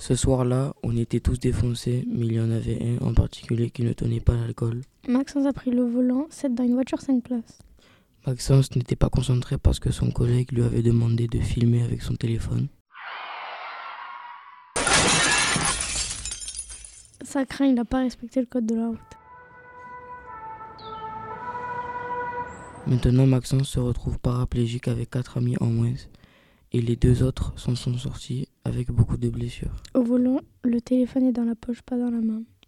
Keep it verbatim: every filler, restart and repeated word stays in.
Ce soir-là, on était tous défoncés, mais il y en avait un en particulier qui ne tenait pas l'alcool. Maxence a pris le volant, sept dans une voiture cinq places. Maxence n'était pas concentré parce que son collègue lui avait demandé de filmer avec son téléphone. Ça craint, il n'a pas respecté le code de la route. Maintenant, Maxence se retrouve paraplégique avec quatre amis en moins et les deux autres s'en sont sortis avec beaucoup de blessures. Au volant, le téléphone est dans la poche, pas dans la main.